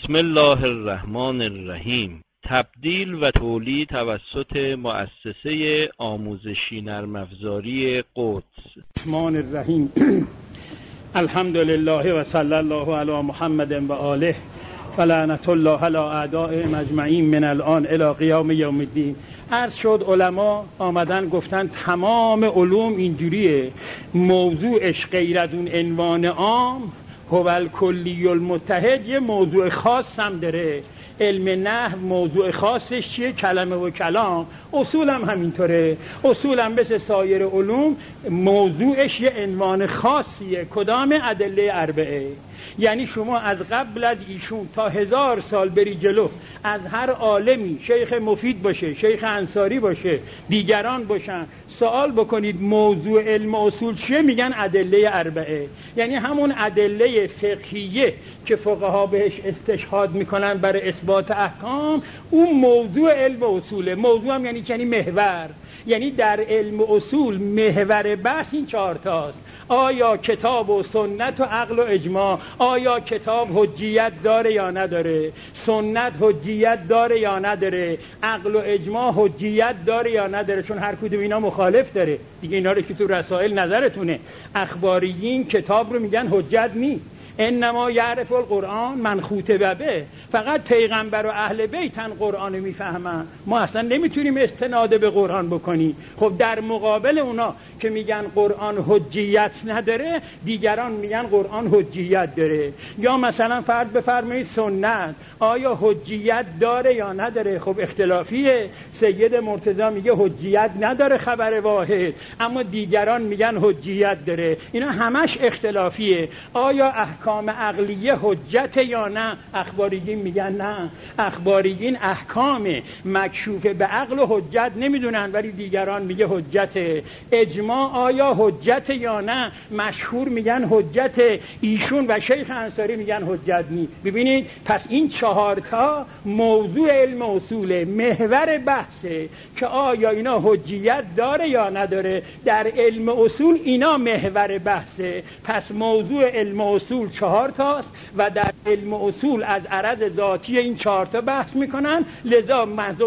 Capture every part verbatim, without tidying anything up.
بسم الله الرحمن الرحیم. تبدیل و تولید توسط مؤسسه آموزشی نرم افزاری قدس. الرحمن الرحیم. الحمد لله و صلی الله علی محمد و آله و لعنت الله علی اعدائهم اجمعین من الان الی قیام یوم الدین. عرض شد علما آمدن گفتن تمام علوم اینجوریه، موضوعش غیر از اون عنوان عام هو الکلی المتحد یه موضوع خاص هم داره. علم نحو موضوع خاصش چیه؟ کلمه و کلام. اصول هم همینطوره، اصول هم مثل سایر علوم موضوعش یه عنوان خاصیه. کدام؟ ادله اربعه. یعنی شما از قبل از ایشون تا هزار سال بری جلو، از هر عالمی، شیخ مفید باشه، شیخ انصاری باشه، دیگران باشن، سوال بکنید موضوع علم اصول چیه؟ میگن ادله اربعه. یعنی همون ادله فقهیه که فقها بهش استشهاد میکنن برای اثبات احکام، اون موضوع علم اصوله. موضوع هم یعنی یعنی محور. یعنی در علم اصول محور بحث این چهارتاست: آیا کتاب و سنت و عقل و اجماع، آیا کتاب حجیت داره یا نداره، سنت حجیت داره یا نداره، عقل و اجماع حجیت داره یا نداره. چون هر کدوم اینا مخالف داره دیگه. اینا رو که تو رسائل نظرتونه. اخباریین کتاب رو میگن حجت نی، انما یعرف القرآن من خوطب به، فقط پیغمبر و اهل بیتن قرآن رو میفهمن، ما اصلا نمیتونیم استناد به قرآن بکنی. خب در مقابل اونا که میگن قرآن حجیت نداره، دیگران میگن قرآن حجیت داره. یا مثلا فرض بفرمایید سنت آیا حجیت داره یا نداره؟ خب اختلافیه. سید مرتضی میگه حجیت نداره خبر واحد، اما دیگران میگن حجیت داره. اینا همش اختلافیه. آیا احکام عقلیه حجت یا نه؟ اخباریین میگن نه، اخباریین احکام مکشوف به عقل و حجت نمیدونن، ولی دیگران میگه حجت. اجماع آیا حجت یا نه؟ مشهور میگن حجت، ایشون و شیخ انصاری میگن حجت نی. ببینید، پس این چهار تا موضوع علم اصوله، محور بحثه که آیا اینا حجیت داره یا نداره. در علم اصول اینا محور بحثه. پس موضوع علم اصول چهار تاست و در علم اصول از عرض ذاتی این چهار تا بحث میکنن. لذا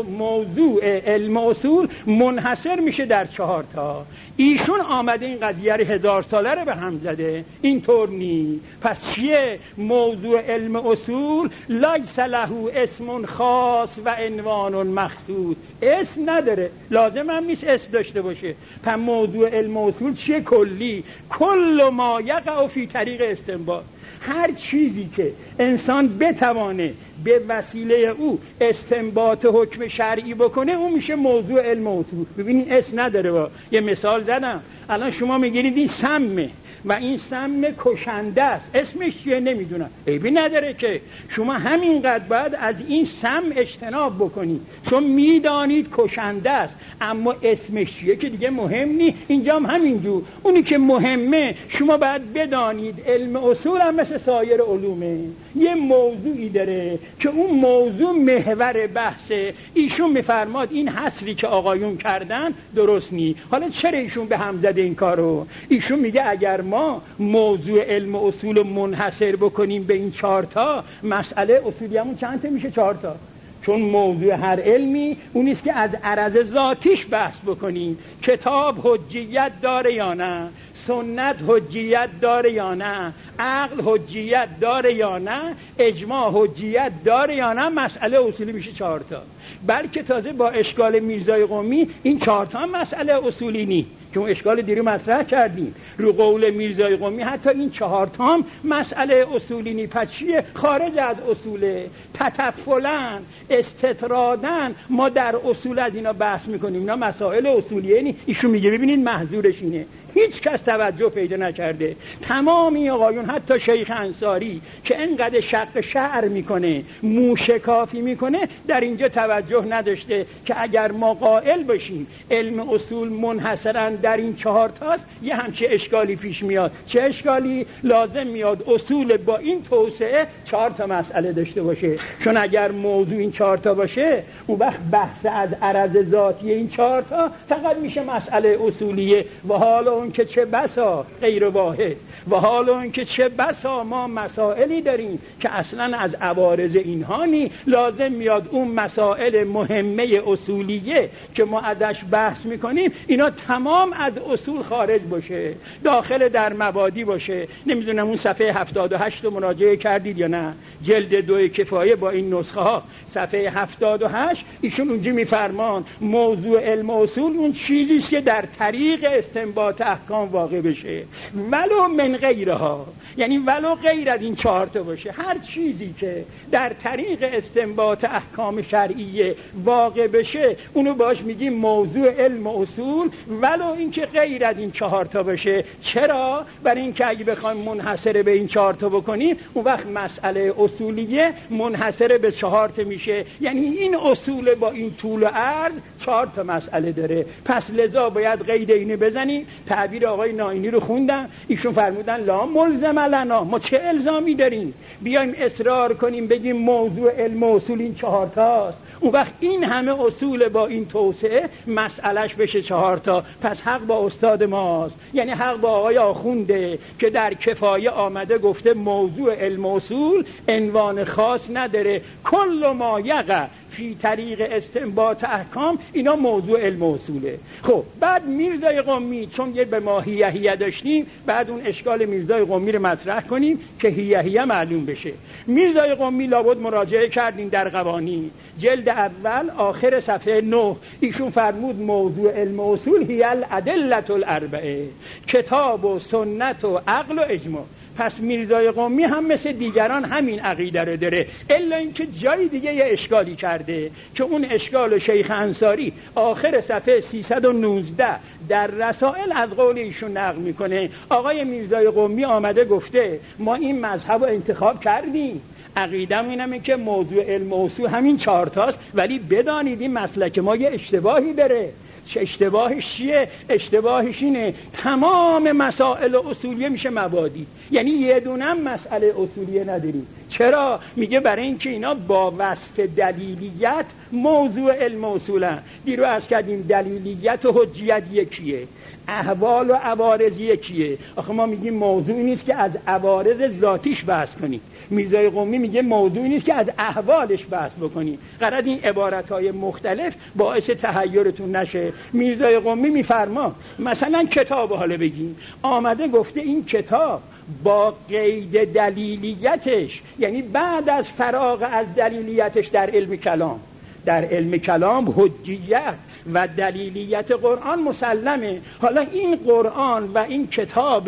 موضوع علم اصول منحصر میشه در چهار تا. ایشون آمده این قضیه رو هزار ساله رو به هم زده، اینطور نی. پس چیه موضوع علم اصول؟ لیس له اسم خاص و عنوان مخصوص. اسم نداره، لازم هم نیست اسم داشته باشه. پس موضوع علم اصول چیه؟ کلی. کل ما یقع فی طریق استنباط. هر چیزی که انسان بتوانه به وسیله او استنباط حکم شرعی بکنه، اون میشه موضوع علم اصول. ببینید اسم نداره. با یه مثال زدم. الان شما میگیرید این سمه و این سم کشنده است، اسمش چیه نمیدونم، عیبی نداره که شما همینقدر باید از این سم اجتناب بکنید، چون میدانید کشنده است، اما اسمش چیه که دیگه مهم نی. اینجا هم همینجور. اونی که مهمه شما باید بدانید. علم اصول هم مثل سایر علومه، یه موضوعی داره که اون موضوع محور بحثه. ایشون میفرماد این حصری که آقایون کردن درست نی. حالا چرا ایشون به هم زده این کارو؟ ایشون میگه اگر ما موضوع علم اصول منحصر بکنیم به این چهار تا مسئله اصولیمون چند تا میشه؟ چهار تا. چون موضوع هر علمی اونیست که از عرض ذاتیش بحث بکنیم. کتاب حجیت داره یا نه، سنت حجیت داره یا نه، عقل حجیت داره یا نه، اجماع حجیت داره یا نه. مسئله اصولی میشه چهار تا. بلکه تازه با اشکال میرزای قمی این چهار تا مسئله اصولی نی، که اون اشکال دیرو مطرح کردیم. رو قول میرزای قمی حتی این چهار تا هم مسئله اصولی نی. پس چیه؟ خارج از اصوله. تطفلن، استطرادن، ما در اصول از اینا بحث میکنیم. اینا مسائل اصولیه نی. ایشون میگه ببینید محظورش اینه. هیچ کس توجه پیدا نکرده. تمامی آقایون، حتی شیخ انصاری که انقدر شق شعر میکنه، موشکافی میکنه، در اینجا توجه نداشته که اگر ما قائل باشیم علم اصول منحصرا در این چهار تاست، یه همچه اشکالی پیش میاد. چه اشکالی؟ لازم میاد اصول با این توسعه چهار تا مسئله داشته باشه. چون اگر موضوع این چهار تا باشه، اون وقت بحث از عرض ذاتی این چهار تا فقط میشه مسئله اصولیه. و حالا اون آنکه چه بسا غیر واحد و حال آنکه چه بسا ما مسائلی داریم که اصلا از عوارض اینها نی، لازم میاد اون مسائل مهمه اصولیه که ما ازش بحث میکنیم اینا تمام از اصول خارج باشه، داخل در مبادی باشه. نمیدونم اون صفحه هفتاد و هشت رو مراجعه کردید یا نه، جلد دو کفایه با این نسخه ها صفحه هفتاد و هشت، ایشون اونجا میفرمان موضوع علم اصول اون چیزیست که در طریق استنباط احکام واقع بشه، ولو من غیرها، یعنی ولو غیر از این چهار تا باشه، هر چیزی که در طریق استنباط احکام شرعیه واقع بشه اونو باش میگیم موضوع علم اصول، ولو اینکه غیر از این چهار تا باشه. چرا؟ برای اینکه اگه بخوایم منحصر به این چهار تا بکنیم اون وقت مسئله اصولیه منحصر به چهار تا میشه، یعنی این اصول با این طول و عرض چهار تا مسئله داره، پس لذا باید قید اینو بزنیم. تعبیر آقای نائینی رو خوندم، ایشون فرمودن لا ملزم لنا، ما چه الزامی داریم بیایم اصرار کنیم بگیم موضوع علم اصول این چهار تاست، اون وقت این همه اصول با این توسعه مسئلهش بشه چهار تا. پس حق با استاد ماست، یعنی حق با آقای آخونده که در کفایه آمده گفته موضوع علم اصول عنوان خاص نداره، کل ما یقع فی طریق استنباط احکام اینا موضوع علم اصوله. خب بعد میرزای قمی، چون یه به ما هیه هیه داشتیم، بعد اون اشکال میرزای قمی رو مطرح کنیم که هیه هیه معلوم بشه. میرزای قمی لابد مراجعه کردیم در قوانین جلد اول آخر صفحه نه، ایشون فرمود موضوع علم اصول هی الادله الاربعه، کتاب و سنت و عقل و اجماع. پس میرزای قمی هم مثل دیگران همین عقیده رو داره، الا اینکه جای دیگه یه اشکالی کرده که اون اشکال شیخ انصاری آخر صفحه سیصد و نوزده در رسائل از قول ایشون نقل میکنه. آقای میرزای قمی آمده گفته ما این مذهب رو انتخاب کردیم، عقیدم اینمه که موضوع علم اصول همین چهار تاست، ولی بدانید این مسلک ما یه اشتباهی داره. چه اشتباهش چیه؟ اشتباهش اینه تمام مسائل اصولیه میشه مبادی، یعنی یه دونه مسئله اصولیه نداریم. چرا؟ میگه برای اینکه اینا با وصف دلیلیت موضوع علم اصولن. دیرو عرض کردیم دلیلیت و حجیت یکیه، احوال و عوارض یکیه. آخه ما میگیم موضوعی نیست که از عوارض ذاتیش بحث کنیم، میرزای قمی میگه موضوعی نیست که از احوالش بحث بکنیم. قرار این عبارتهای مختلف باعث تحیرتون نشه. میرزای قمی میفرما مثلا کتاب حالا بگیم، آمده گفته این کتاب با قید دلیلیتش، یعنی بعد از فراغ از دلیلیتش در علم کلام، در علم کلام حجیت و دلیلیت قرآن مسلمه. حالا این قرآن و این کتاب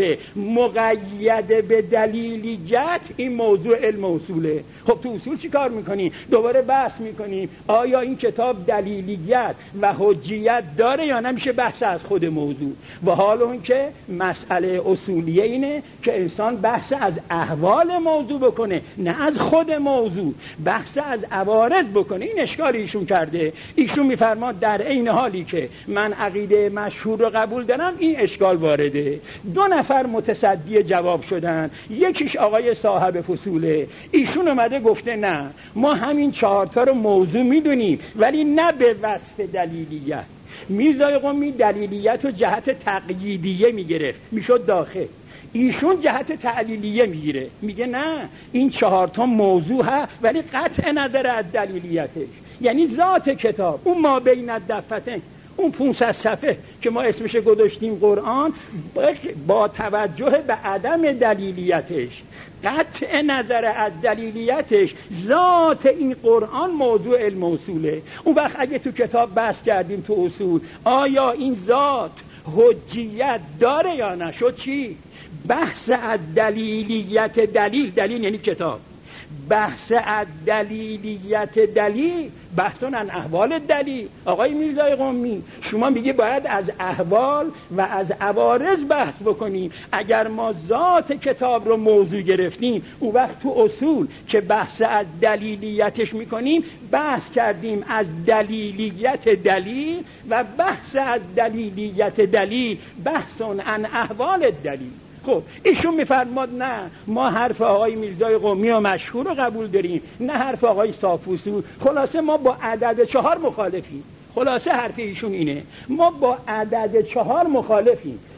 مقید به دلیلیت این موضوع علم اصوله. خب تو اصول چی کار میکنیم؟ دوباره بحث میکنیم آیا این کتاب دلیلیت و حجیت داره یا نمیشه بحث از خود موضوع. و حال اون که مسئله اصولیه اینه که انسان بحث از احوال موضوع بکنه، نه از خود موضوع، بحث از عوارض بکنه. این اشکال ایشون کرده. ایشون میفرماد در این حالی که من عقیده مشهور رو قبول دارم این اشکال وارده. دو نفر متصدی جواب شدن، یکیش آقای صاحب فصوله، ایشون اومده گفته نه ما همین چهارتا رو موضوع میدونیم ولی نه به وصف دلیلیت. میرزای قمی دلیلیت و جهت تقییدیه میگرفت، میشد داخل. ایشون جهت تعلیلیه میگیره، میگه نه این چهارتا موضوع ها ولی قطع نظر از دلیلیتش، یعنی ذات کتاب اون ما بین الدفتین، اون پانصد صفحه که ما اسمش گذاشتیم قرآن، با توجه به عدم دلیلیتش، قطع نظر از دلیلیتش، ذات این قرآن موضوع علم اصوله. اون وقت اگه تو کتاب بحث کردیم تو اصول آیا این ذات حجیت داره یا نه، شد چی؟ بحث از دلیلیت دلیل، دلیل یعنی کتاب، بحث از دلیلیت دلیل، بحثون عن احوال دلیل. آقای میرزای قمی شما میگه باید از احوال و از عوارض بحث بکنیم. اگر ما ذات کتاب رو موضوع گرفتیم اون وقت تو اصول که بحث از دلیلیتش میکنیم بحث کردیم از دلیلیت دلیل و بحث از دلیلیت دلیل بحثون عن احوال دلیل. خب ایشون میفرماد نه ما حرف آقای میرزای قمی و مشهور رو قبول داریم، نه حرف آقای صافوسو. خلاصه ما با عدد چهار مخالفیم. خلاصه حرف ایشون اینه ما با عدد چهار مخالفیم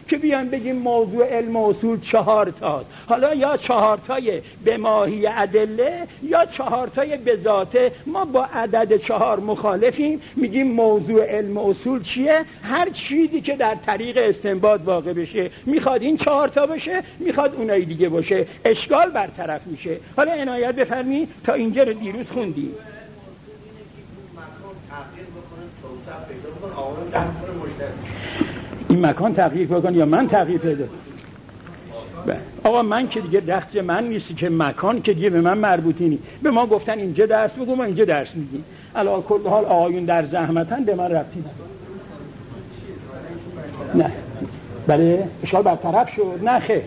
که بیان بگیم موضوع علم و اصول چهار تا، حالا یا چهار تای به ماهی ادله یا چهار تای به ذاته. ما با عدد چهار مخالفیم، میگیم موضوع علم و اصول چیه؟ هر چیزی که در طریق استنباط واقع بشه، میخواد این چهار تا باشه، میخواد اونای دیگه باشه، اشکال برطرف میشه. حالا عنایت بفرمایید تا اینجا رو دیروز خوندیم. این مکان تغییر بکن یا من تغییر پیدا. آقا من که دیگه دخت من نیستی که مکان که دیگه به من مربوطی نی. به ما گفتن اینجا درس بگو، ما اینجا درس میگیم. علاوه کل حال آقایون در زحمتن، به من ربطی نداره. نه بله اشکال برطرف شد. نه خیر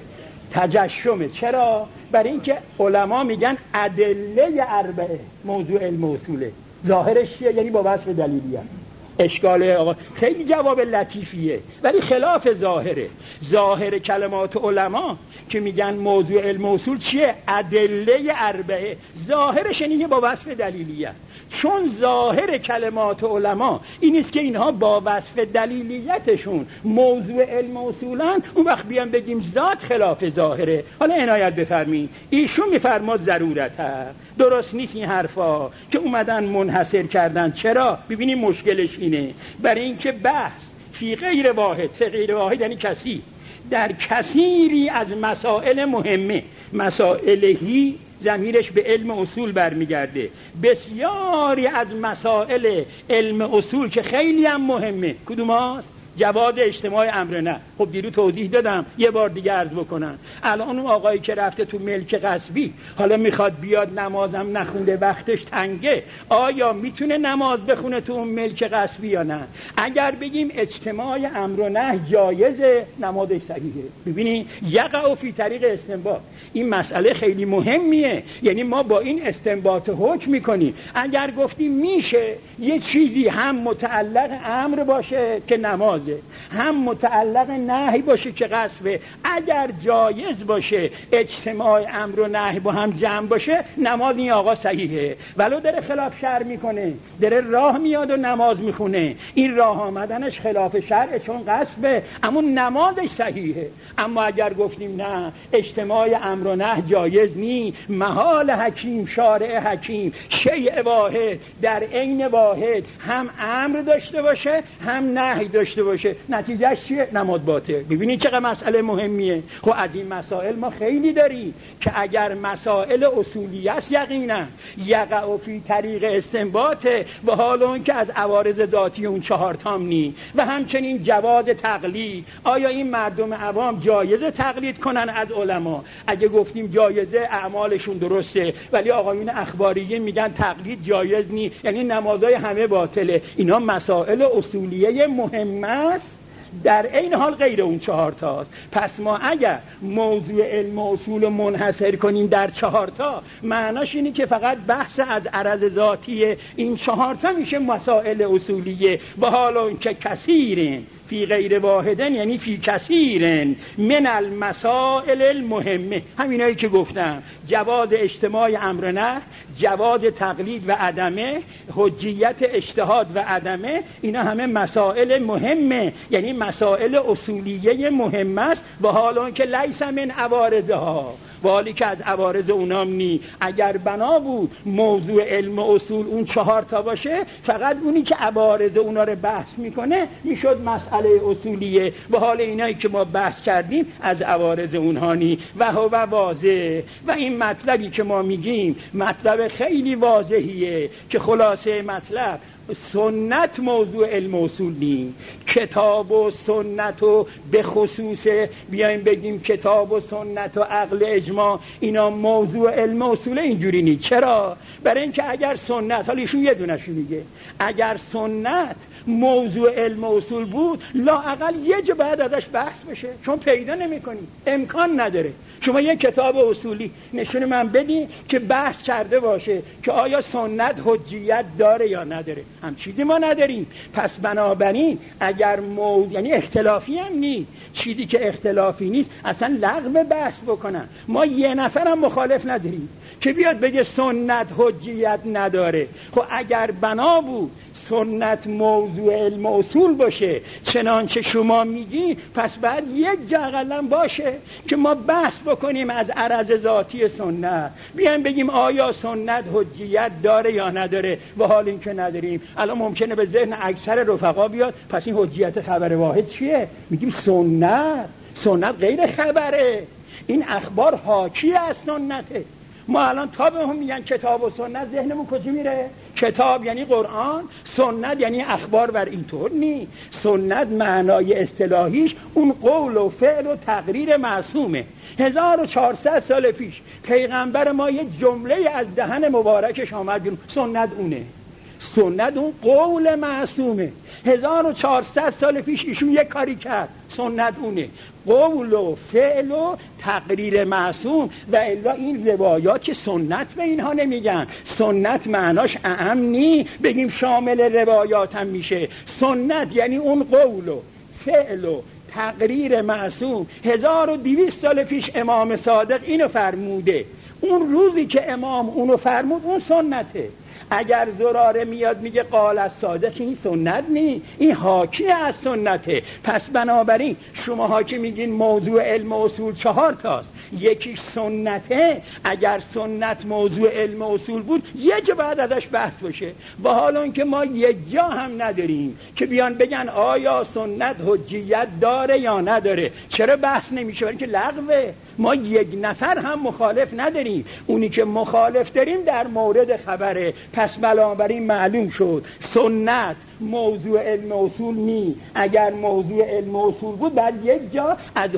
تجشمه. چرا؟ برای اینکه علما میگن ادله اربعه موضوع علم و اصوله. ظاهرش چیه؟ یعنی با وصف دلیلیه. اشکال آقا خیلی جواب لطیفیه ولی خلاف ظاهره. ظاهر کلمات علما که میگن موضوع علم و اصول چیه؟ ادله اربعه. ظاهرش یعنی با وصف دلیلیه. چون ظاهر کلمات علما این است که اینها با وصف دلیلیتشون موضوع علم و اصولن، اون وقت بیان بگیم ذات خلاف ظاهره. حالا عنایت بفرمایید، ایشون میفرماد ضرورته. درست نیست این حرفا که اومدن منحصر کردن. چرا؟ ببینیم مشکلش اینه. برای اینکه بحث فی غیر واحد، فی غیر واحد یعنی کسی، در کثیری از مسائل مهمه، مسائلهی ضمیرش به علم اصول برمیگرده، بسیاری از مسائل علم اصول که خیلی هم مهمه. کدوم هاست؟ جواز اجتماع امر نه. خب دیرو توضیح دادم، یه بار دیگه عرض بکنم. الان اون آقایی که رفته تو ملک غصبی حالا میخواد بیاد نمازم نخونده، وقتش تنگه، آیا میتونه نماز بخونه تو اون ملک غصبی یا نه؟ اگر بگیم اجتماع امر و نهی جایزه، نمازش صحیحه. ببینید یقع فی طریق استنباط. این مسئله خیلی مهمیه. یعنی ما با این استنباط حکم میکنیم. اگر گفتیم میشه یه چیزی هم متعلق امر باشه که نماز، هم متعلق نهی باشه که غصبه، اگر جایز باشه اجتماع امر و نهی با هم جمع باشه، نماز این آقا صحیحه. ولو داره خلاف شرع میکنه، داره راه میاد و نماز میخونه، این راه آمدنش خلاف شرع چون غصبه، اما نمازش صحیحه. اما اگر گفتیم نه اجتماع امر و نهی جایز نی، محال حکیم شارع حکیم شیء واحد در عین واحد هم امر داشته باشه هم نهی داشته باشه، نتیجهش چیه؟ نماز باطل. ببینید چقدر مسئله مهمیه. خب از این مسائل ما خیلی داریم که اگر مسائل اصولی است یقینا یقع فی طریق استنباطه، و حال اون که از عوارض ذاتی اون چهار تام نی. و همچنین جواز تقلید. آیا این مردم عوام جایزه تقلید کنن از علما؟ اگه گفتیم جایزه اعمالشون درسته، ولی آقایون اخباریه میگن تقلید جایز نی، یعنی نمازهای همه باطله. اینا مسائل اصولیه مهم است، در این حال غیر اون چهار تاست. پس ما اگر موضوع علم و اصول منحصر کنیم در چهار تا، معناش اینه که فقط بحث از عرض ذاتی این چهار تا میشه مسائل اصولیه. با حال اون که کثیرن فی غیر واحدن یعنی فی کثیرن من المسائل المهمه، همینایی که گفتم، جواز اجتماع امر نه، جواز تقلید و عدمه، حجیت اجتهاد و عدمه، اینا همه مسائل مهمه، یعنی مسائل اصولیه مهم است. و حال اون که لیس من عوارضها، والی که از عوارض اونام نی. اگر بنا بود موضوع علم و اصول اون چهار تا باشه، فقط اونی که عوارض اونا رو بحث میکنه میشد مسئله اصولیه. و حال اینایی که ما بحث کردیم از عوارض اونها نی. و هو واضح. و این مطلبی که ما میگیم مطلب خیلی واضحیه که خلاصه مطلب سنت موضوع علم و اصول نی. کتاب و سنت و به خصوص بیایم بگیم کتاب و سنت و عقل اجماع اینا موضوع علم و اصول اینجوری نی. چرا؟ برای اینکه اگر سنت، حالا ایشون یه دونشون میگه، اگر سنت موضوع علم و اصول بود لااقل یه جا باید ازش بحث بشه، چون پیدا نمی‌کنی، امکان نداره. شما یه کتاب اصولی نشون من بدین که بحث کرده باشه که آیا سنت حجیت داره یا نداره. هم چیزی ما نداریم. پس بنابراین اگر موضوع یعنی اختلافی هم نیست، چیزی که اختلافی نیست اصلا لغو بحث بکنن. ما یه نفرم مخالف نداریم که بیاد بگه سنت حجیت نداره. خب اگر بنا بود سنت موضوع علم اصول باشه چنانچه شما میگی، پس بعد یک جا اقلا باشه که ما بحث بکنیم از عرض ذاتی سنت، بیایم بگیم آیا سنت حجیت داره یا نداره، و حال این که نداریم. الان ممکنه به ذهن اکثر رفقا بیاد پس این حجیت خبر واحد چیه؟ میگیم سنت. سنت غیر خبره، این اخبار حاکی از سنته. ما الان تا به هم میگن کتاب و سنت، ذهنمون کجا میره؟ کتاب یعنی قرآن، سنت یعنی اخبار. بر اینطور نی. سنت معنای اصطلاحیش اون قول و فعل و تقریر معصومه. هزار و چهارصد سال پیش پیغمبر ما یه جمله از دهن مبارکش آمد بیرون، سنت اونه. سنت اون قول معصومه. هزار و چهارصد سال پیش ایشون یک کاری کرد، سنت اونه. قول و فعل و تقریر معصوم. و الا این روایات که سنت به اینها نمیگن. سنت معناش اعم نی بگیم شامل روایات هم میشه. سنت یعنی اون قول و فعل و تقریر معصوم. هزار و دویست سال پیش امام صادق اینو فرموده. اون روزی که امام اونو فرمود اون سنته. اگر زراره میاد میگه قال از صادق، این سنت نی، این حاکی از سنته. پس بنابراین شماها که میگین موضوع علم اصول چهار تاست، یکیش سنته. اگر سنت موضوع علم اصول بود یه جا بعد ازش بحث بشه. با حال اون که ما یه جا هم نداریم که بیان بگن آیا سنت حجیت داره یا نداره. چرا بحث نمیشه؟ برای که لغوه. ما یک نفر هم مخالف نداریم. اونی که مخالف داریم در مورد خبره. پس بنابراین معلوم شد سنت موضوع علم اصول نی. اگر موضوع علم اصول بود بعد یک جا از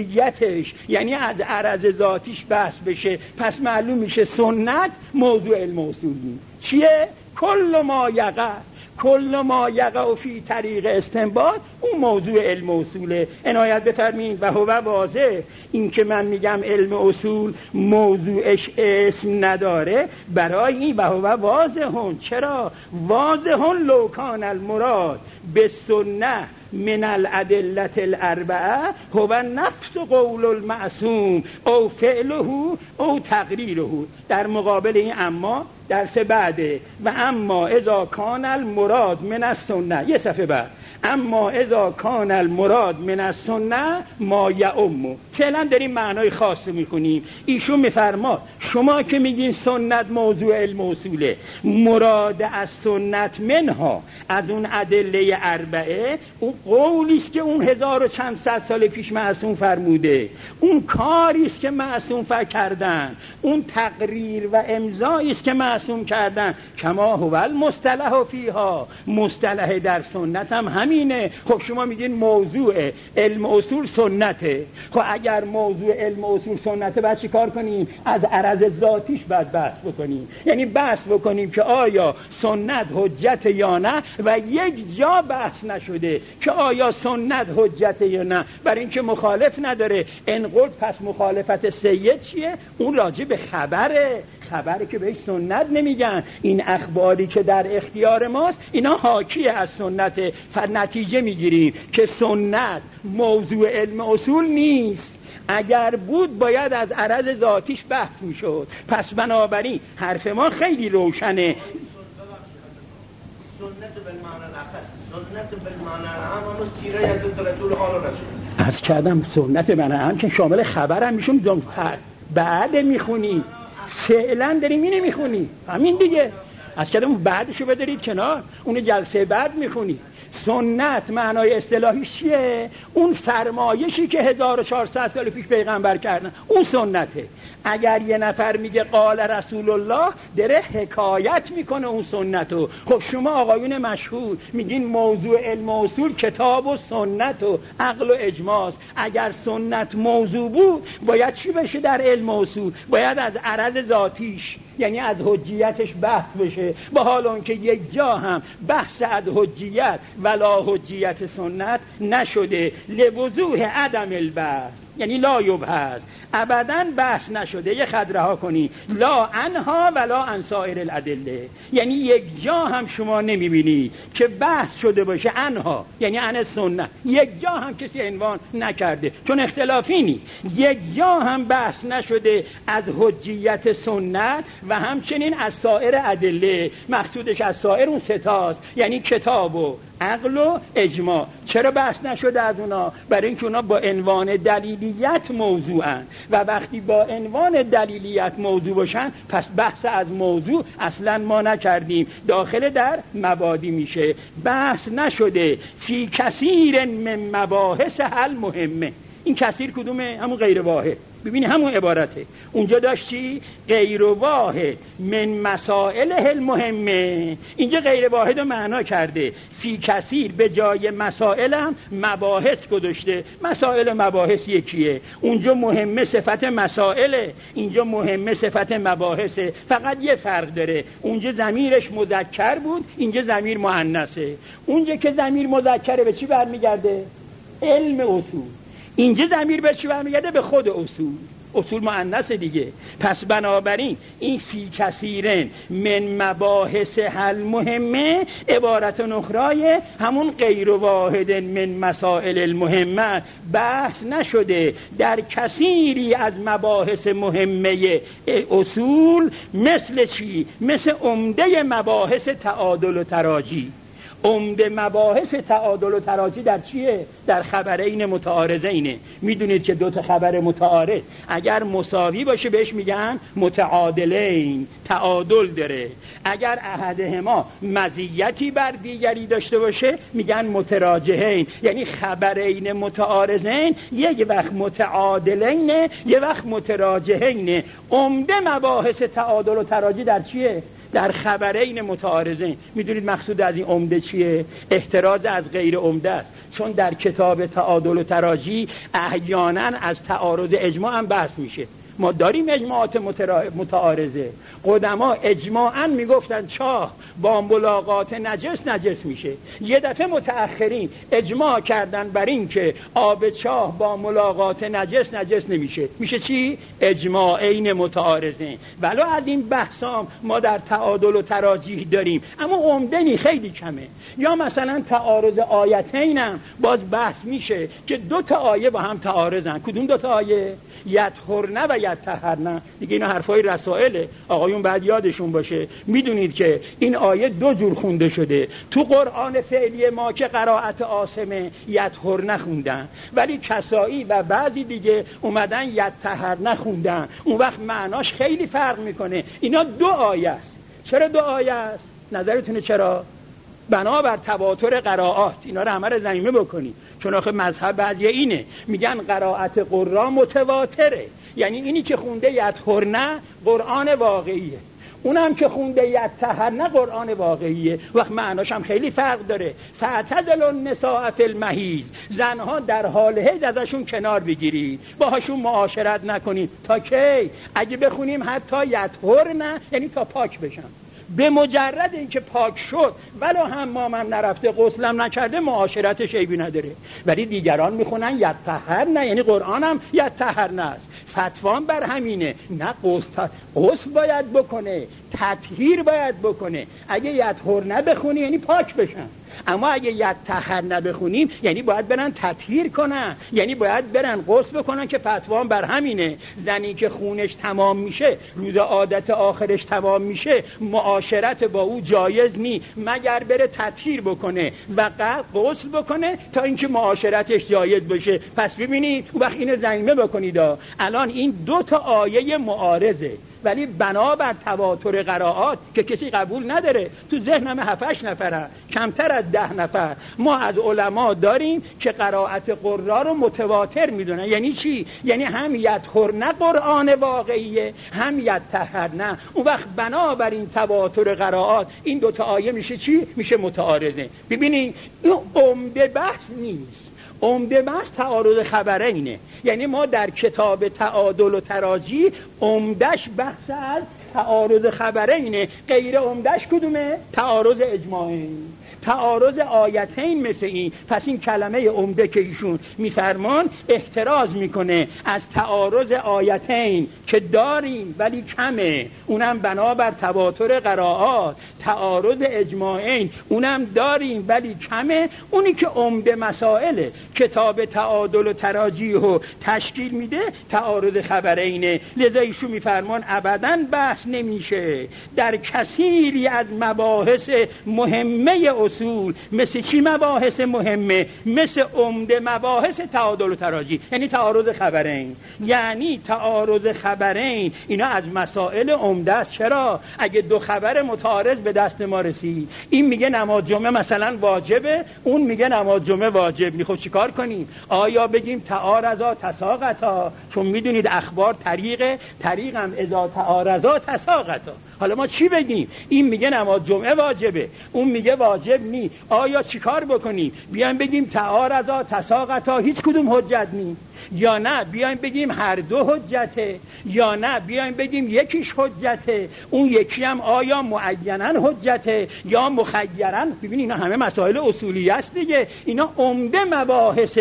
حجیتش یعنی از عرض ذاتیش بحث بشه. پس معلوم میشه سنت موضوع علم اصول نی. چیه؟ کل ما یقع کل ما یقع فی طریق استنباط، اون موضوع علم اصوله. عنایت بفرمایید. و هو واضح، این که من میگم علم اصول موضوعش اسم نداره، برای این و هو واضحون. چرا؟ واضحون لو کان المراد به سنه من الادله الاربعه هو نفس قول المعصوم او فعله او تقریره. در مقابل این اما درس بعده. و اما اذا کان المراد من السنه، یه صفحه بعد، اما اذا کان المراد من السنه ما یعم. فعلا داریم معنای خاص میخونیم. ایشون میفرما شما که میگین سنت موضوع علم اصوله، مراد از سنت منها، از اون ادله اربعه، اون قولیست که اون هزار و چند صد سال پیش معصوم فرموده، اون کاریست که معصوم فر کردن، اون تقریر و امضاییست که معصوم کردن. کما هو المصطلح فیها، مصطلح در سنت هم همینه. خب شما میگین موضوع علم اصول سنته. خب اگر موضوع علم اصول سنته بعد چی کار کنیم؟ از عرض ذاتیش بعد بحث بکنیم. یعنی بحث بکنیم که آیا سنت حجت یا نه، و یک جا بحث نشده که آیا سنت حجت یا نه، برای اینکه مخالف نداره. انقلت پس مخالفت سید چیه؟ اون راجع به خبره. خبری که بهش سنت نمیگن. این اخباری که در اختیار ماست اینا حاکی از سنت. فنتیجه میگیریم که سنت موضوع علم اصول نیست. اگر بود باید از عرض ذاتیش بحث میشد. پس بنابراین حرف ما خیلی روشنه. سنت بالمعنى الاخص، سنت بالمعنى العام و سیرت رسول آل رسول. از کردم سنت من هم که شامل خبرم میشون. بعد میخونی فعلا داریم اینه میخونی، همین دیگه. از کردم بعدشو بدارید کنار، اون جلسه بعد میخونی. سنت معنای اصطلاحیش چیه؟ اون فرمایشی که هزار و چهارصد سال پیش پیغمبر کردن، اون سنته. اگر یه نفر میگه قال رسول الله، داره حکایت میکنه اون سنتو. خب شما آقایون مشهور میگین موضوع علم و اصول کتاب و سنت و عقل و اجماع. اگر سنت موضوع بود باید چی بشه در علم و اصول؟ باید از عرض ذاتیش یعنی از حجیتش بحث بشه. با حال اون که یک جا هم بحث از حجیت ولا حجیت سنت نشده، لوضوح عدم البحث. یعنی لا یبحث، ابدا بحث نشده. یه خط رها کنی، لا عنها ولا عن سایر الادله، یعنی یک جا هم شما نمیبینی که بحث شده باشه عنها، یعنی عن سنت، یک جا هم کسی عنوان نکرده، چون اختلافی نی. یک جا هم بحث نشده از حجیت سنت و همچنین از سایر ادله. مقصودش از سایر اون ستاست، یعنی کتاب و عقل و اجماع. چرا بحث نشده از اونا؟ برای اینکه اونا با عنوان دلیلیت موضوعن و وقتی با عنوان دلیلیت موضوع باشن پس بحث از موضوع اصلا ما نکردیم، داخل در مبادی میشه. بحث نشده فی کثیر من مباحث حل مهمه. این کثیر کدومه؟ همون غیر واحد. ببینی همون عبارته. اونجا داشتی غیر واحد من مسائل المهمه، اینجا غیر واحد رو معنا کرده. فی کثیر به جای مسائل هم مباحث گذاشته. مسائل و مباحث یکیه. اونجا مهمه صفت مسائله، اینجا مهمه صفت مباحثه. فقط یه فرق داره، اونجا ضمیرش مذکر بود، اینجا ضمیر مؤنثه. اونجا که ضمیر مذکره به چی برمیگرده؟ علم اصول. اینجا ضمیر به چی برمیگرده؟ به خود اصول. اصول مؤنث دیگه. پس بنابراین این فی کثیرن من مباحث حل مهمه عبارت نخرای همون غیر واحد من مسائل المهمه. بحث نشده در کثیری از مباحث مهمه اصول. مثل چی؟ مثل عمده مباحث تعادل و تراجی. عمده مباحث تعادل و تراجی در چیه؟ در خبرین متعارضینه. میدونید که دو تا خبر متعارض اگر مساوی باشه بهش میگن متعادلین، تعادل داره. اگر احدهما مزیتی بر دیگری داشته باشه میگن متراجحین، یعنی خبرین متعارضین یک وقت متعادلین یه وقت متراجحین. عمده مباحث تعادل و تراجی در چیه؟ در خبرین متعارضین. میدونید مقصود از این عمده چیه؟ احتراز از غیر عمده است. چون در کتاب تعادل و تراجی احیانا از تعارض اجماع هم بحث میشه. ما داریم اجماعات متعارضه. قدما اجماعاً میگفتن چاه با ملاقات نجس نجس میشه. یه دفعه متأخرین اجماع کردن بر این که آب چاه با ملاقات نجس نجس نمیشه. میشه چی؟ اجماعین متعارضین. ولو از این بحثام ما در تعادل و تراجیح داریم، اما عمدنی خیلی کمه. یا مثلا تعارض آیتین هم باز بحث میشه که دو تا آیه با هم تعارضن. کدوم دو تا آیه؟ یطهرن و یطهرن. دیگه اینا حرفای رسائله، آقایون بعد یادشون باشه. میدونید که این آیه دو جور خونده شده. تو قرآن فعلی ما که قرائت عاصمه یطهرن خوندن، ولی کسایی و بعضی دیگه اومدن یطهرن خوندن. اون وقت معناش خیلی فرق میکنه. اینا دو آیه است. چرا دو آیه است؟ نظرتونه چرا؟ بنابر تواتر قرائات. اینا رو همه رو ضمیمه بکنی، چون آخه مذهب بعضی اینه، میگن قرائت قرآن متواتره. یعنی اینی که خونده یطهرن قرآن واقعیه، اونم که خونده یطهرن قرآن واقعیه. وقت معناش هم خیلی فرق داره. فاعتزلوا النساء فی المحیض، زنها در حال حیض ازشون کنار بگیرید، باهاشون معاشرت نکنید. تا کی؟ اگه بخونیم حتی یطهرن یعنی تا پاک بشن. به مجرد اینکه پاک شد ولو حمامم نرفته غسلم نکرده معاشرتش عیبی نداره. ولی دیگران میخونن یطهرن یعنی قرآنم یطهرن است. فتوام بر همینه، نه غسل غسل باید بکنه، تطهیر باید بکنه. اگه یطهرن بخونی یعنی پاک بشن، اما اگه یطهرن بخونیم یعنی باید برن تطهیر کنن، یعنی باید برن غسل بکنن. که فتوام بر همینه. زنی که خونش تمام میشه، روز عادت آخرش تمام میشه، معاشرت با او جایز نی مگر بره تطهیر بکنه و غسل بکنه تا اینکه معاشرتش جایز بشه. پس ببینید وقت اینو ضمیمه بکنید. الان این دو تا آیه معارضه، ولی بنابر تواتر قرائات که کسی قبول نداره. تو ذهنم هفتش نفره، کمتر از ده نفر ما از علما داریم که قرائت قرآن رو متواتر میدونن. یعنی چی؟ یعنی هم یطهرن قرآن واقعیه، هم یطهرن. اون وقت بنابر این تواتر قرائات این دوتا آیه میشه چی؟ میشه متعارضه. ببینید این عمده بحث نیست. عمده بحث تعارض خبرینه. یعنی ما در کتاب تعادل و تراجی عمدش بحث از تعارض خبرین غیر عمدهش کدومه؟ تعارض اجماعین، تعارض آیتین مثل این. پس این کلمه عمده که ایشون میفرمان احتراز میکنه از تعارض آیتین که داریم ولی کمه، اونم بنابر تواتر قرائات. تعارض اجماعین اونم داریم ولی کمه، اونی که عمده مسائل کتاب تعادل و تراجیح و تشکیل میده تعارض خبرینه. لذا ایشون میفرمان ابداً بحث نمیشه در کثیری از مباحث مهمه اصول. مثل چی مباحث مهمه؟ مثل عمده مباحث تعادل و تراجیح، یعنی تعارض خبرین. یعنی تعارض خبرین اینا از مسائل عمده است. چرا؟ اگه دو خبر متعارض به دست ما رسید، این میگه نماز جمعه مثلا واجبه، اون میگه نماز جمعه واجب نی، خب چیکار کنیم؟ آیا بگیم تعارضا تساقطا؟ چون میدونید اخبار طریقه، طریقم اذا تعارضا تساقطا. حالا ما چی بگیم؟ این میگه نماز جمعه واجبه، اون میگه واجب نی، آیا چیکار بکنیم؟ بیایم بگیم تعارضا تساقطا هیچ کدوم حجت نی، یا نه بیایم بگیم هر دو حجته، یا نه بیایم بگیم یکیش حجته، اون یکی هم آیا معیناً حجته یا مخیراً؟ ببین اینا همه مسائل اصولی است دیگه، اینا عمده مباحث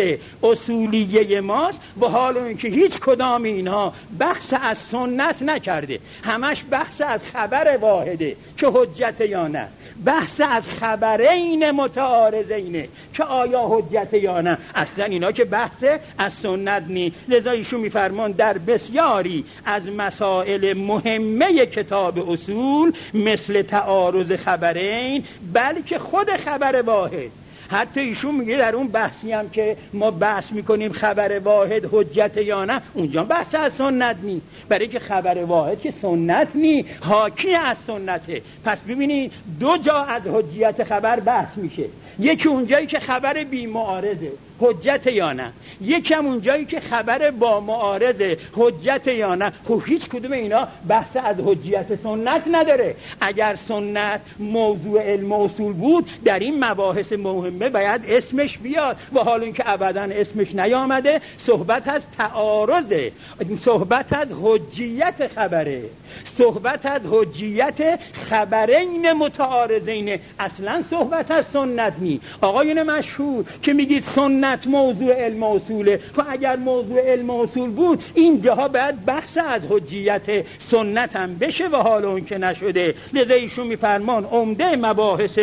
اصولیه ماست. و حال اینکه هیچ کدام اینها بحث از سنت نکرده، همش بحث از خبر واحده که حجت یا نه، بحث از خبرین متعارضینه که آیا حجت یا نه. اصلا اینا که بحث از سنت نی. لذا ایشون میفرمان در بسیاری از مسائل مهمه کتاب اصول مثل تعارض خبرین، بلکه خود خبر واحد، حتی ایشون میگه در اون بحثی هم که ما بحث میکنیم خبر واحد حجت یا نه، اونجا بحث از سنت نی، برای که خبر واحد که سنت نی، حاکی از سنته. پس ببینید دو جا از حجیت خبر بحث میشه، یکی اونجایی که خبر بی معارضه حجت یا نه، یکی هم اونجایی که خبر با معارضه حجت یا نه. خب هیچ کدوم اینا بحث از حجیت سنت نداره. اگر سنت موضوع علم و اصول بود در این مباحث مهمه باید اسمش بیاد، و حال اینکه ابدا اسمش نیامده، صحبت از تعارضه، صحبت از حجیت خبره، صحبت از حجیت خبرین متعارضین، اصلا صحبت از سنت نی. آقایون مشهور که میگید سنت موضوع علم و اصوله، خب اگر موضوع علم و اصول بود این جاها باید بحث از حجیت سنت هم بشه، و حال اون که نشده. لذا ایشون میفرمان عمده مباحث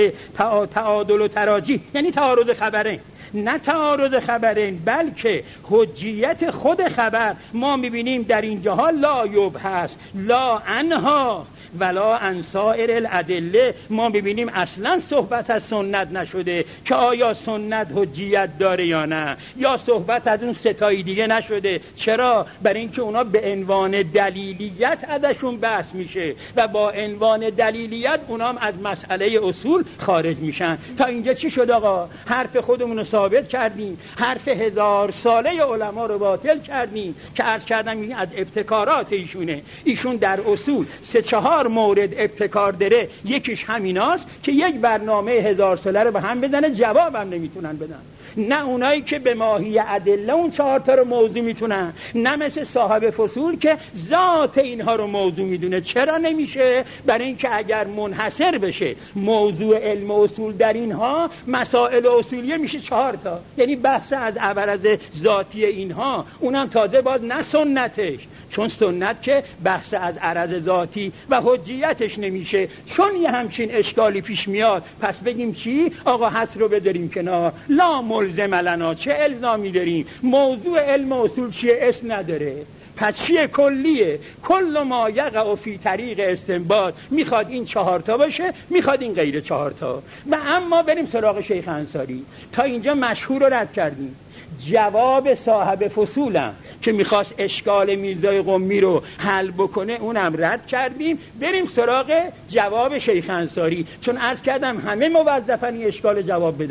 تعادل و تراجیح یعنی تعارض خبرین، نه تعارض خبرین بلکه حجیت خود خبر. ما میبینیم در اینجاها لا یبحث لا عنها ولا عن سایر الادله، ما ببینیم اصلا صحبت از سنت نشده که آیا سنت حجیت داره یا نه، یا صحبت از اون ستایی دیگه نشده. چرا؟ برای اینکه اونا به عنوان دلیلیت ازشون بحث میشه و با عنوان دلیلیت اونا هم از مسئله اصول خارج میشن. تا اینجا چی شد آقا؟ حرف خودمون رو ثابت کردیم، حرف هزار ساله علما رو باطل کردیم که عرض کردم این از ابتکارات ایشونه. ایشون در اصول سه چهار مورد ابتکار داره، یکیش همیناست که یک برنامه هزار ساله رو به هم بزنه، جواب هم نمیتونن بدن. نه اونایی که به ماهی ادله اون چهار تا رو موضوع میتونن، نه مثل صاحب فصول که ذات اینها رو موضوع میدونه. چرا نمیشه؟ برای اینکه اگر منحصر بشه موضوع علم و اصول در اینها، مسائل اصولیه میشه چهار تا، یعنی بحث از عبرز ذاتی اینها، اونم تازه باز نه سنتش، چون سنت که بحث از عرض ذاتی و حجیتش نمیشه. چون یه همچین اشکالی پیش میاد، پس بگیم چی؟ آقا حس رو بذاریم کنار، لا ملزم لنا، چه الزامی داریم؟ موضوع علم و اصول چیه؟ اسم نداره، پس چیه؟ کلیه. کل ما یقع فی طریق استنباط، میخواد این چهار تا باشه، میخواد این غیر چهار تا. و اما بریم سراغ شیخ انصاری. تا اینجا مشهور رو رد کردیم، جواب صاحب فصولم که میخواست اشکال میرزای قمی رو حل بکنه اونم رد کردیم. بریم سراغ جواب شیخ انصاری، چون عرض کردم همه موظفن اشکال جواب بدن،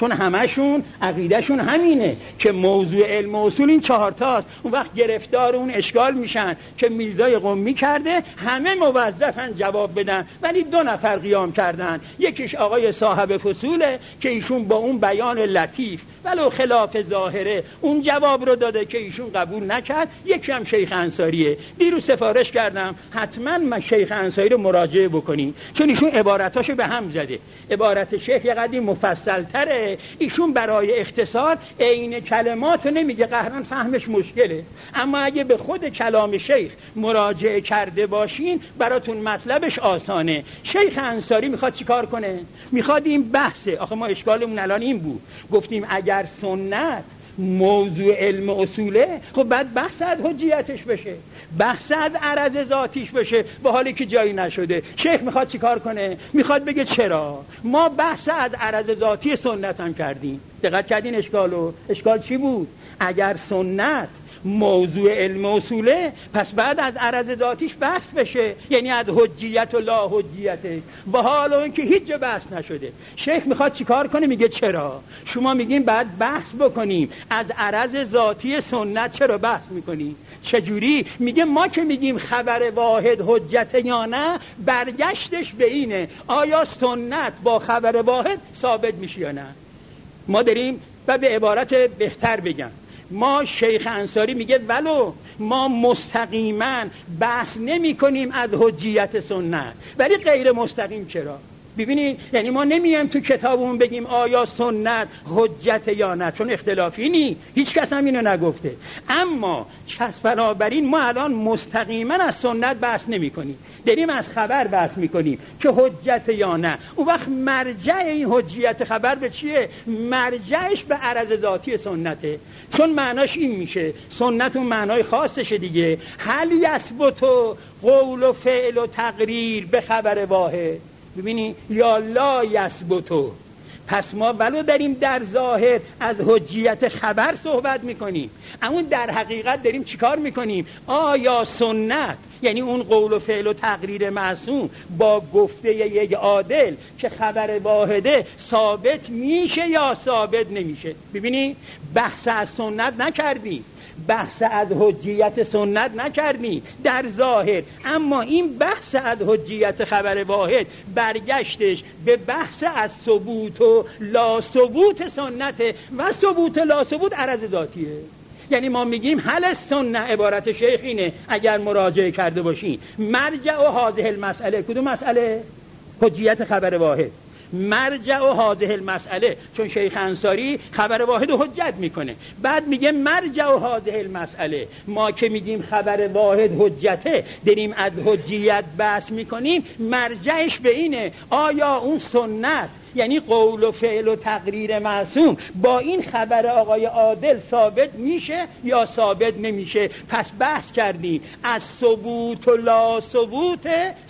چون همشون عقیدهشون همینه که موضوع علم و اصول این چهار تاست. اون وقت گرفتار اون اشکال میشن که میرزای قمی کرده همه موظفن جواب بدن، ولی دو نفر قیام کردن. یکیش آقای صاحب فصوله که ایشون با اون بیان لطیف ولو خلاف ظاهره اون جواب رو داده که ایشون قبول نکرد. یکی هم شیخ انصاریه. دیروز سفارش کردم حتما من شیخ انصاری رو مراجعه بکنین، چون ایشون عبارتاشو به هم زده. عبارت شیخ یه قدری مفصل تره، ایشون برای اختصار عین کلمات رو نمیگه، قهرن فهمش مشکله. اما اگه به خود کلام شیخ مراجعه کرده باشین براتون مطلبش آسانه. شیخ انصاری میخواد چیکار کنه؟ میخواد این بحثه. آخه ما اشکالمون الان این بود، گفتیم اگر سنت موضوع علم اصوله، خب بعد بحث از حجیتش بشه، بحث از عرض ذاتیش بشه، با حالی که جایی نشده. شیخ میخواد چیکار کنه؟ میخواد بگه چرا ما بحث از عرض ذاتی سنت هم کردیم. دقت کردین اشکالو؟ اشکال چی بود؟ اگر سنت موضوع علم اصوله، پس بعد از عرض ذاتیش بحث بشه، یعنی از حجیت و لا حجیتش، و حالا اینکه هیچ جا بحث نشده. شیخ میخواد چیکار کنه؟ میگه چرا شما میگین بعد بحث بکنیم از عرض ذاتی سنت، چرا بحث میکنیم؟ چجوری؟ میگه ما که میگیم خبر واحد حجت یا نه، برگشتش به اینه آیا سنت با خبر واحد ثابت میشه یا نه. ما داریم، و به عبارت بهتر بگم، ما شیخ انصاری میگه ولو ما مستقیما بحث نمی کنیم از حجیت سنت، ولی غیر مستقیم چرا؟ ببینید، یعنی ما نمیایم تو کتابمون بگیم آیا سنت حجت یا نه، چون اختلافی نی، هیچ کس هم اینو نگفته. اما کس بنابراین ما الان مستقیما از سنت بحث نمی کنیم، داریم از خبر بحث میکنیم که حجت یا نه. اون وقت مرجع این حجیت خبر به چیه؟ مرجعش به عرض ذاتی سنته، چون معناش این میشه، سنت اون معنای خاصشه دیگه، هل یثبت قول و فعل و تقریر به خبر واحد، ببینی، یا لا یثبت. پس ما ولو داریم در ظاهر از حجیت خبر صحبت میکنیم، اما در حقیقت داریم چیکار میکنیم؟ آیا سنت، یعنی اون قول و فعل و تقریر معصوم با گفته یک عادل که خبر واحده ثابت میشه یا ثابت نمیشه؟ ببینی، بحث از سنت نکردیم، بحث از حجیت سنت نکردیم در ظاهر، اما این بحث از حجیت خبر واحد برگشتش به بحث از ثبوت و لا ثبوت سنت، و ثبوت و لا ثبوت عرض ذاتیه. یعنی ما میگیم حل سنت، عبارت شیخ اینه اگر مراجعه کرده باشین، مرجع و هذه المسئله. کدوم مسئله؟ حجیت خبر واحد. مرجع و هذه المسئله، چون شیخ انصاری خبر واحد و حجت میکنه، بعد میگه مرجع و هذه المسئله. ما که میگیم خبر واحد حجته، داریم از حجیت بحث میکنیم، مرجعش به اینه آیا اون سنت، یعنی قول و فعل و تقریر معصوم، با این خبر آقای عادل ثابت میشه یا ثابت نمیشه. پس بحث کردیم از ثبوت و لا ثبوت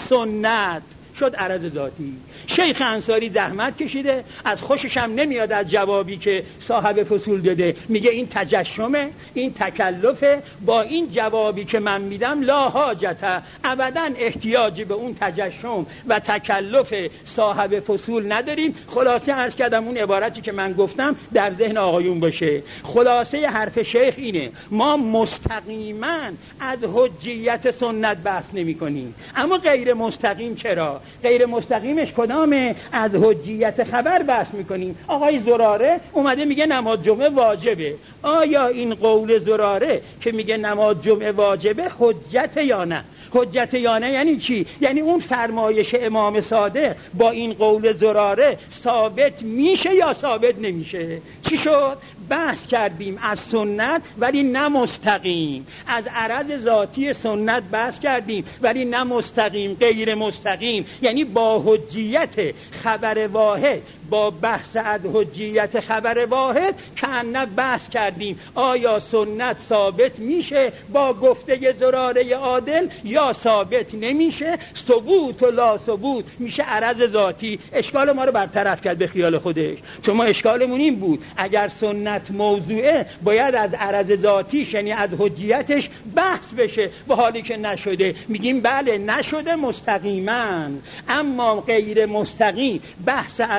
سنت، شد عرض ذاتی. شیخ انصاری زحمت کشیده، از خوشش هم نمیاد از جوابی که صاحب فصول داده، میگه این تجشمه، این تکلفه، با این جوابی که من میدم لا حاجته، ابدا احتیاجی به اون تجشم و تکلف صاحب فصول نداریم. خلاصه عرض کردم اون عبارتی که من گفتم در ذهن آقایون باشه. خلاصه حرف شیخ اینه، ما مستقیما از حجیت سنت بحث نمی کنیم، اما غیر مستقیم. چرا؟ غیر مستقیمش کدامه؟ از حجیت خبر بحث میکنیم. آقای زراره اومده میگه نماز جمعه واجبه، آیا این قول زراره که میگه نماز جمعه واجبه حجت یا نه؟ حجت یا نه یعنی چی؟ یعنی اون فرمایش امام صادق با این قول زراره ثابت میشه یا ثابت نمیشه؟ چی شد؟ بحث کردیم از سنت ولی نه مستقیم، از عرض ذاتی سنت بحث کردیم ولی نه مستقیم، غیر مستقیم، یعنی با حجیت خبر واحد، با بحث از حجیت خبر واحد کنه بحث کردیم آیا سنت ثابت میشه با گفته زراره عادل یا ثابت نمیشه. ثبوت و لا ثبوت میشه عرض ذاتی. اشکال ما رو برطرف کرد به خیال خودش، چون ما اشکالمون این بود اگر سنت موضوعه باید از عرض ذاتیش، یعنی از حجیتش بحث بشه، و حالی که نشده میگیم بله نشده مستقیما، اما غیر مستقیم بحث از حجیت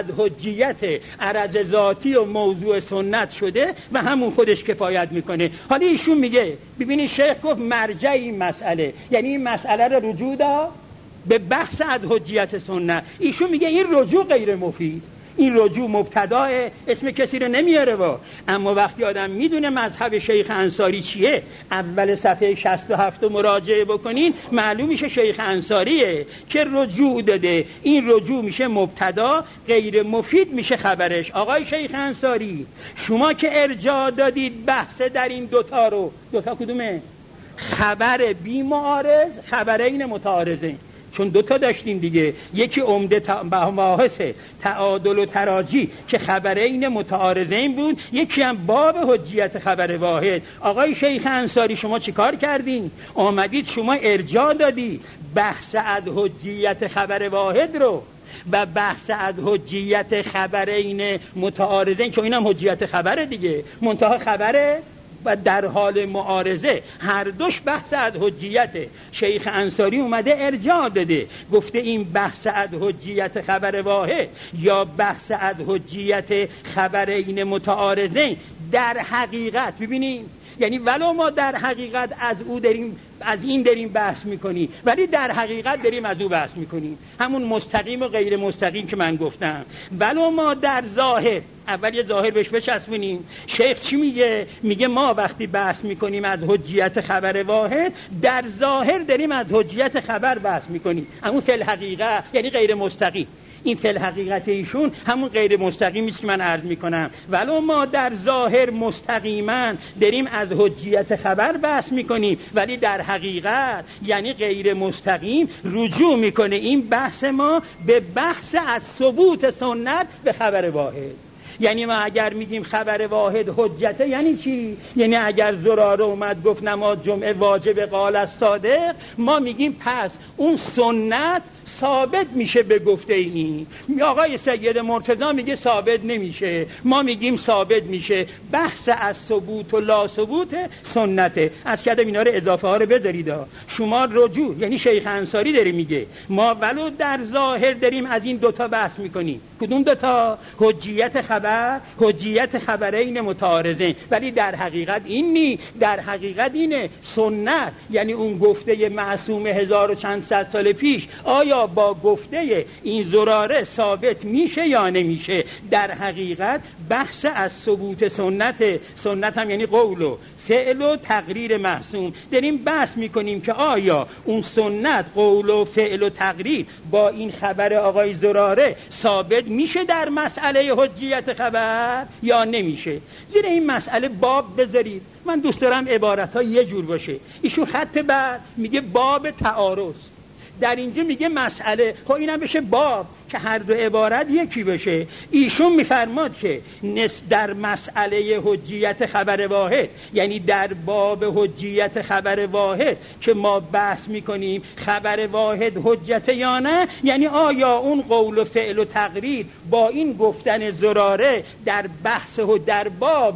حجیت عرض ذاتی و موضوع سنت شده و همون خودش کفایت میکنه. حالا ایشون میگه ببینید شیخ گفت مرجع این مسئله، یعنی این مسئله رو رجوع دا به بحث از حجیت سنت. ایشون میگه این رجوع غیر مفید، این رجوع مبتداه، اسم کسی رو نمیاره با. اما وقتی آدم میدونه مذهب شیخ انصاری چیه، اول صفحه شصت و هفت مراجعه بکنین معلوم میشه شیخ انصاریه که رجوع داده. این رجوع میشه مبتدا، غیر مفید میشه خبرش. آقای شیخ انصاری شما که ارجاع دادید بحث در این دوتا رو، دوتا کدومه؟ خبر بی معارض، خبرین متعارضین، چون دوتا داشتیم دیگه، یکی عمده مباحث تعادل و تراجی که خبرین متعارضین بود، یکی هم باب حجیت خبر واحد. آقای شیخ انصاری شما چی کار کردین؟ آمدید شما ارجاع دادی بحث از حجیت خبر واحد رو و بحث از حجیت خبرین متعارضین، چون اینم حجیت خبره دیگه، منتها خبره و در حال معارضه، هر دوش بحث از حجیت. شیخ انصاری اومده ارجاع داده، گفته این بحث از حجیت خبر واحد یا بحث از حجیت خبرین متعارضین در حقیقت، ببینیم یعنی ولو ما در حقیقت از او داریم از این داریم بحث میکنیم، ولی در حقیقت داریم از او بحث میکنیم، همون مستقیم و غیر مستقیم که من گفتم. ولو ما در ظاهر، اول یه ظاهر بهش بچسبونیم. شیخ چی میگه؟ میگه ما وقتی بحث میکنیم از حجیت خبر واحد، در ظاهر داریم از حجیت خبر بحث میکنیم، همون فی الحقیقه یعنی غیر مستقیم. این فی الحقیقت ایشون همون غیر مستقیمی که من عرض میکنم. ولو ما در ظاهر مستقیما داریم از حجیت خبر بحث میکنیم، ولی در حقیقت یعنی غیر مستقیم رجوع میکنه این بحث ما به بحث از ثبوت سنت به خبر واحد. یعنی ما اگر میگیم خبر واحد حجته یعنی چی؟ یعنی اگر زراره اومد گفت نماز جمعه واجب قال است صادق، ما میگیم پس اون سنت ثابت میشه به گفته این. آقای سید مرتضی میگه ثابت نمیشه، ما میگیم ثابت میشه. بحث از ثبوت و لا ثبوت سنته. از کردم اینا رو اضافه ها رو بذارید. شما رجوع یعنی شیخ انصاری داره میگه ما ولو در ظاهر داریم از این دوتا بحث میکنیم. کدوم دوتا؟ حجیت خبر، حجیت خبرین متعارضین، ولی در حقیقت این نی، در حقیقت اینه سنت یعنی اون گفته معصوم هزار و چند صد سال پیش آیا با گفته این زراره ثابت میشه یا نمیشه. در حقیقت بحث از ثبوت سنت، سنت هم یعنی قول و فعل و تقریر معصوم، داریم بحث میکنیم که آیا اون سنت قول و فعل و تقریر با این خبر آقای زراره ثابت میشه در مسئله حجیت خبر یا نمیشه. زیر این مسئله باب بذارید. من دوست دارم عبارت ها یه جور باشه. ایشون خط بعد میگه باب تعارض، در اینجا میگه مسئله، خب اینم بشه باب که هر دو عبارت یکی بشه. ایشون میفرماد که در مسئله حجیت خبر واحد، یعنی در باب حجیت خبر واحد که ما بحث میکنیم خبر واحد حجت یا نه، یعنی آیا اون قول و فعل و تقریر با این گفتن زراره در بحث و در باب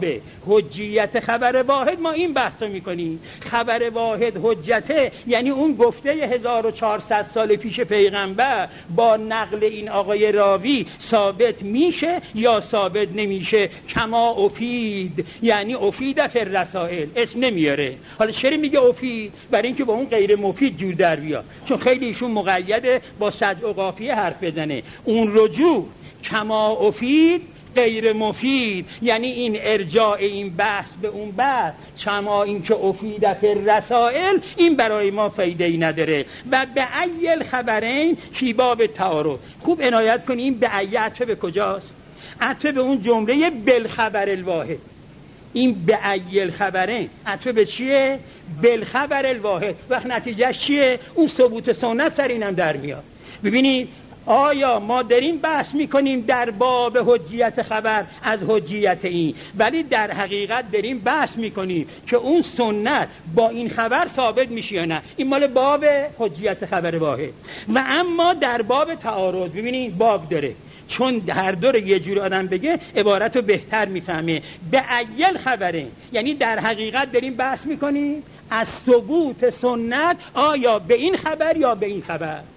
حجیت خبر واحد ما این بحث میکنیم. خبر واحد حجته یعنی اون گفته هزار و چهارصد سال پیش پیغمبر با نقل این آقای راوی ثابت میشه یا ثابت نمیشه. کما افید یعنی افید فی الرسائل، اسم نمیاره. حالا چرا میگه افید؟ برای اینکه با اون غیر مفید جور در بیاد، چون خیلی ایشون مقیده با صد و قافیه حرف بزنه. اون رجوع کما افید غیر مفید یعنی این ارجاع این بحث به اون بحث، چما این که افید فی الرسائل، این برای ما فایده ای نداره. و به ایل خبرین فی باب تعارض. خوب عنایت کنیم به ای عطف به کجاست؟ عطف به اون جمله بالخبر الواحد. این به ایل خبرین عطف به چیه؟ بالخبر الواحد. وقت نتیجه چیه؟ اون ثبوت سنت سر اینم در میاد. ببینید آیا ما داریم بحث میکنیم در باب حجیت خبر از حجیت این، ولی در حقیقت داریم بحث میکنیم که اون سنت با این خبر ثابت میشه یا نه. این مال باب حجیت خبر واحد. و اما در باب تعارض ببینید باب داره، چون هر دو رو یه جور آدم بگه عبارت رو بهتر میفهمه. به ایل خبره یعنی در حقیقت داریم بحث میکنیم از ثبوت سنت، آیا به این خبر یا به این خبر.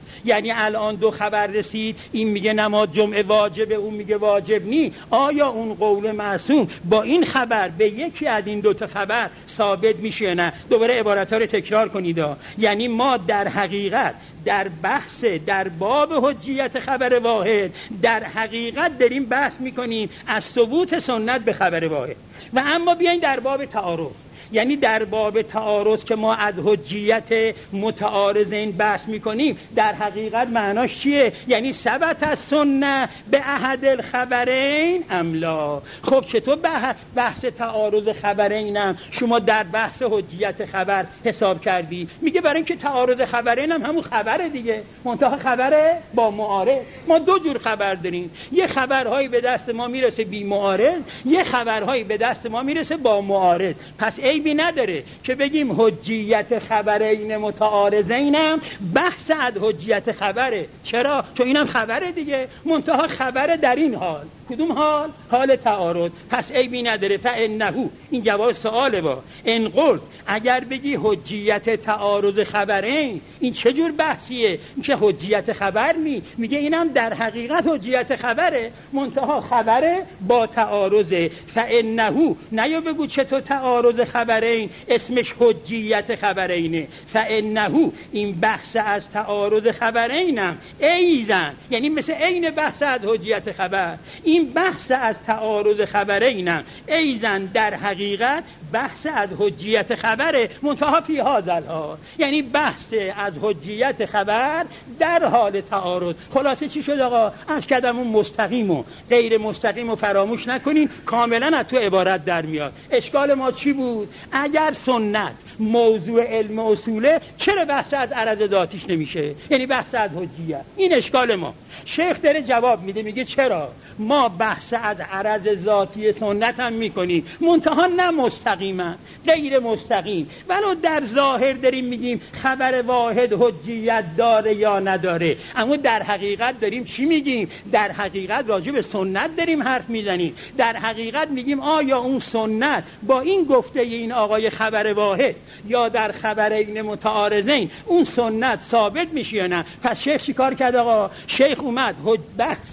یعنی الان دو خبر رسید، این میگه نماز جمعه واجبه، اون میگه واجب نی. آیا اون قول معصوم با این خبر به یکی از این دو تا خبر ثابت میشه نه؟ دوباره عبارت‌ها رو تکرار کنید. یعنی ما در حقیقت در بحث در باب حجیت خبر واحد در حقیقت داریم بحث میکنیم از ثبوت سنت به خبر واحد. و اما بیاین در باب تعارض، یعنی در باب تعارض که ما از حجیت متعارضین بحث میکنیم، در حقیقت معناش چیه؟ یعنی ثبت از سنت به احد الخبرین املا. خب چطور بحث تعارض خبرینم شما در بحث حجیت خبر حساب کردی؟ میگه برای اینکه تعارض خبرین هم همون خبره دیگه، منتها خبره با معارض. ما دو جور خبر داریم، یه خبرهایی به دست ما میرسه بی معارض، یه خبرهایی به دست ما میرسه با معارض. پس ای بی نداره که بگیم حجیت خبرین متعارضینم بحث از حجیت خبره. چرا؟ چون اینم خبره دیگه، منتها خبره در این حال. کدوم حال؟ حال تعارض. پس عیبی نداره. فانه، این جواب سواله. با ان قلت، اگر بگی حجیت تعارض خبرین، این چه جور بحثیه؟ این که حجیت خبر نی، میگه اینم در حقیقت حجیت خبره، منتها خبره با تعارضه. فانه، نیا بگو چطور تعارض خبرین اسمش حجیت خبرینه. فانه، این بحث از تعارض خبرینم ایزن، یعنی مثل عین بحث از حجیت خبر، این بحث از تعارض خبرینم ایزن در حقیقت بحث از حجیت خبره، منتها فی هذا الحال، یعنی بحث از حجیت خبر در حال تعارض. خلاصه چی شد آقا؟ از کدم اون مستقیم و غیر مستقیم و فراموش نکنین، کاملا از تو عبارت در میاد. اشکال ما چی بود؟ اگر سنت موضوع علم اصوله، چرا بحث از عرض ذاتیش نمیشه؟ یعنی بحث از حجیت. این اشکال ما. شیخ داره جواب میده، میگه چرا ما بحث از عرض ذاتی سنت هم میکنیم، منتها نه مستقیما، غیر مستقیم، ولو در ظاهر داریم میگیم خبر واحد حجیت داره یا نداره، اما در حقیقت داریم چی میگیم؟ در حقیقت راجع به سنت داریم حرف میزنیم. در حقیقت میگیم آیا اون سنت با این گفته این آقای خبر واحد یا در خبرین متعارضین اون سنت ثابت میشه یا نه؟ پس شیخ چیکار کرد آقا؟ شیخ اومد حج بحث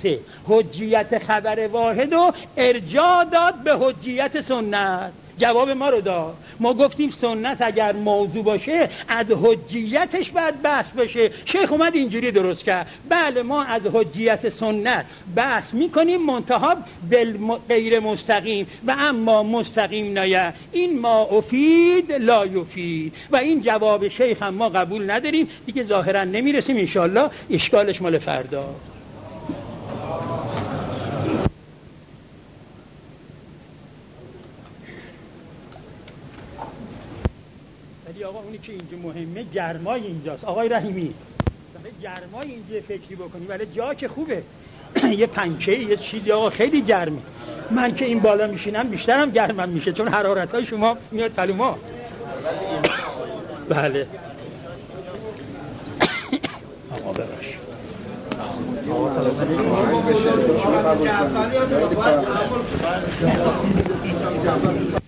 حجیت خبر واحد و ارجاع داد به حجیت سنت. جواب ما رو داد. ما گفتیم سنت اگر موضوع باشه از حجیتش باید بحث بشه. شیخ اومد اینجوری درست کرد. بله ما از حجیت سنت بحث میکنیم، منتها غیر مستقیم، و اما مستقیم نه. این ما افید لا یفید، و این جواب شیخ هم ما قبول نداریم دیگه. ظاهرا نمیرسیم، انشالله اشکالش مال فردا. آقا اونی که اینجا مهمه گرمای اینجاست. آقای رحیمی گرمای اینجا فکری بکنی، ولی جا که خوبه یه پنکه یه چیزی آقا خیلی گرمه. من که این بالا میشینم بیشترم گرمم میشه، چون حرارت های شما میاد پلو ما. بله آقا ببخش آقا